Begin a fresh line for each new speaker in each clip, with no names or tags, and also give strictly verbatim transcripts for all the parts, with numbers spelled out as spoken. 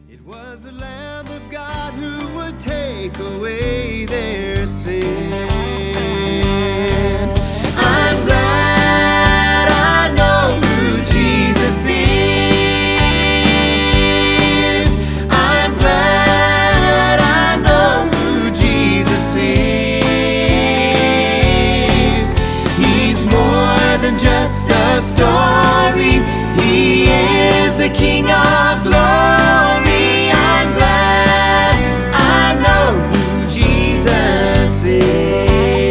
It was the Lamb of God who would take away their sin. I'm glad I know who Jesus is. I'm glad I know who Jesus is. He's more than just a story. He is the King of glory. I'm glad I know who Jesus is.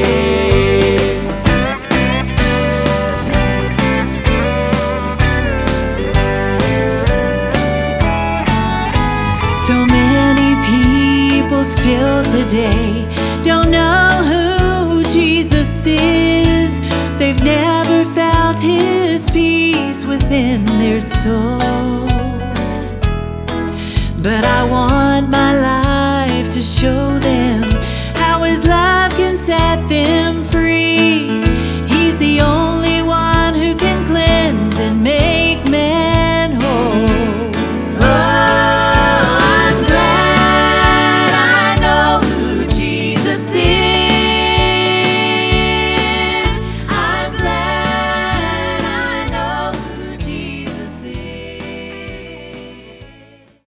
So many people still today don't know who Jesus is. They've never felt His peace within their soul. But I want my life to show them